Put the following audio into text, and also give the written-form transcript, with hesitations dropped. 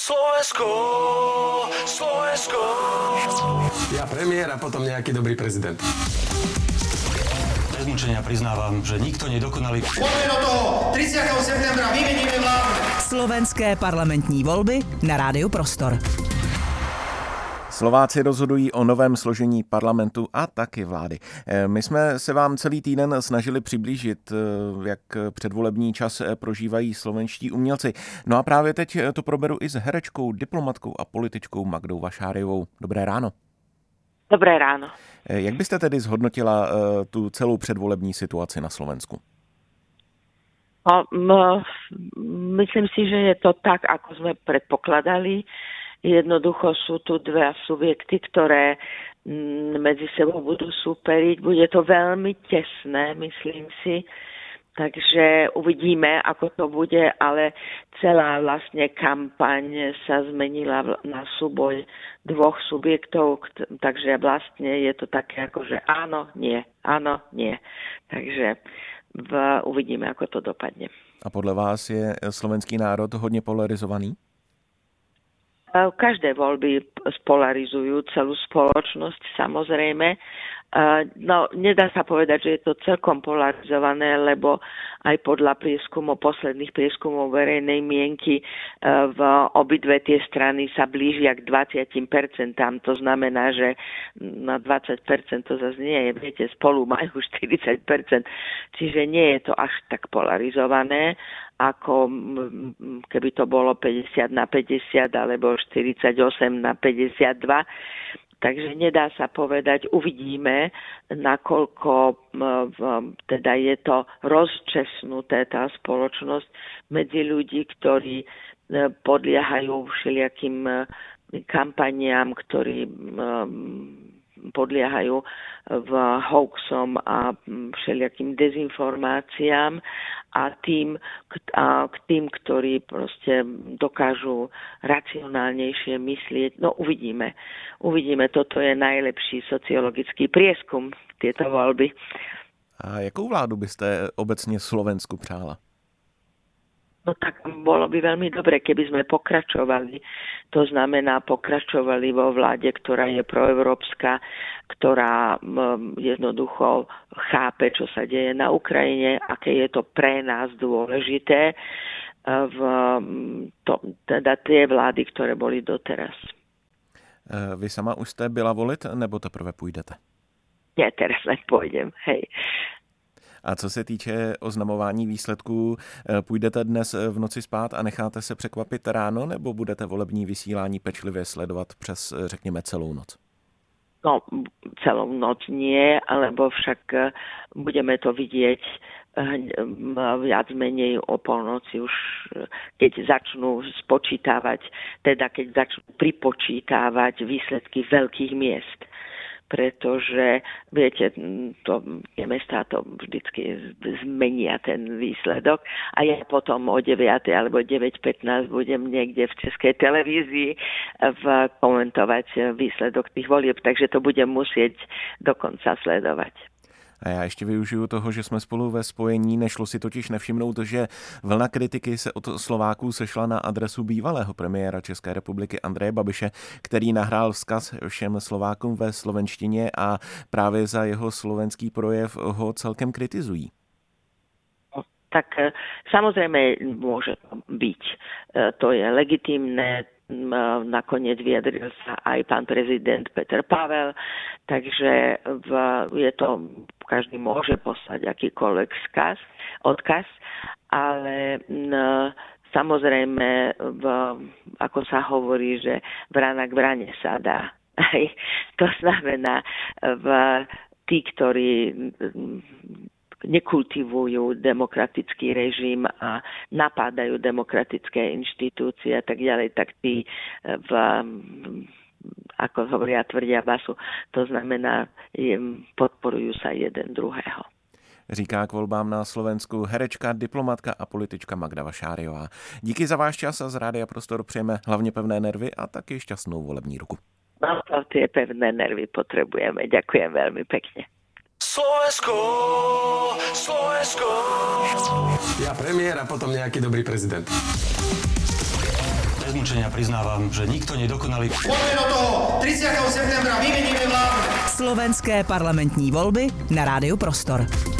Slovensko. Ja premiér a potom nejaký dobrý prezident. Bez mučenia priznávam, že nikto nedokonalý. Poďme do toho! 30. septembra vymeníme vládu! Slovenské parlamentní volby na Rádiu Prostor. Slováci rozhodují o novém složení parlamentu a taky vlády. My jsme se vám celý týden snažili přiblížit, jak předvolební čas prožívají slovenští umělci. No a právě teď to proberu i s herečkou, diplomatkou a političkou Magdou Vašáriovou. Dobré ráno. Dobré ráno. Jak byste tedy zhodnotila tu celou předvolební situaci na Slovensku? Myslím si, že je to tak, ako sme predpokladali. Jednoducho sú tu dva subjekty, ktoré medzi sebou budú súperiť. Bude to veľmi tesné, myslím si. Takže uvidíme, ako to bude, ale celá vlastne kampaň sa zmenila na súboj dvoch subjektov, takže vlastne je to také ako, že áno, nie. Takže uvidíme, ako to dopadne. A podle vás je slovenský národ hodně polarizovaný? Každé voľby spolarizujú celú spoločnosť, samozrejme. No, nedá sa povedať, že je to celkom polarizované, lebo aj podľa posledných prieskumov verejnej mienky v obidve tie strany sa blížia k 20%. To znamená, že na 20% to zase nie je. Viete, spolu majú 40%. Čiže nie je to až tak polarizované, ako keby to bolo 50-50 alebo 48-52. Takže nedá sa povedať, uvidíme, nakoľko teda je to rozčesnuté tá spoločnosť medzi ľudí, ktorí podliehajú všelijakým kampaniám, ktorí podliehajú v hoaxom a všelijakým dezinformáciám a k tým, ktorí proste dokážu racionálnejšie myslieť. No uvidíme. Toto je najlepší sociologický prieskum, tieto voľby. A jakou vládu byste obecně Slovensku přála? No tak bolo by veľmi dobre, keby sme pokračovali. To znamená, pokračovali vo vláde, ktorá je proeurópska, ktorá jednoducho chápe, čo sa deje na Ukrajine, aké je to pre nás dôležité, teda tie vlády, ktoré boli doteraz. Vy sama už jste byla volit, nebo teprve půjdete? Nie, teraz len pôjdem, hej. A co se týče oznamování výsledků, půjdete dnes v noci spát a necháte se překvapit ráno, nebo budete volební vysílání pečlivě sledovat přes, řekněme, celou noc? No, celou noc nie, alebo však budeme to vidieť viac menej o polnoci už, keď začnú spočítavať, teda keď začnú pripočítavať výsledky veľkých miest. Pretože, viete, tie mestá to vždycky zmenia ten výsledok a ja potom o 9 alebo 9:15 budem niekde v Českej televízii komentovať výsledok tých volieb, takže to budem musieť dokonca sledovať. A já ještě využiju toho, že jsme spolu ve spojení, nešlo si totiž nevšimnout, že vlna kritiky se od Slováků sešla na adresu bývalého premiéra České republiky Andreje Babiše, který nahrál vzkaz všem Slovákům ve slovenštině a právě za jeho slovenský projev ho celkem kritizují. Tak samozrejme môže byť. To je legitímne. Nakoniec vyjadril sa aj pán prezident Peter Pavel, takže je to, každý môže poslať akýkoľvek odkaz, ale samozrejme, ako sa hovorí, že vrana k vrane sa dá. To znamená, tí, ktorí nekultivujú demokratický režim a napádajú demokratické inštitúcie a tak ďalej, tak tí ako hovoria, tvrdia basu. To znamená, podporujú sa jeden druhého. Říká k volbám na Slovensku herečka, diplomatka a politička Magda Vašáriová. Díky za váš čas a z Rádia Prostor přejeme hlavně pevné nervy a taky šťastnou volební ruku. No to tie pevné nervy potrebujeme. Ďakujem veľmi pekne. Slovensko. Ja premiér a potom nejaký dobrý prezident. Bez mučenia priznávam, že nikto nedokonalý. Poďme do toho 30. septembra, vymeníme vládu. Slovenské parlamentní volby na Rádiu Prostor.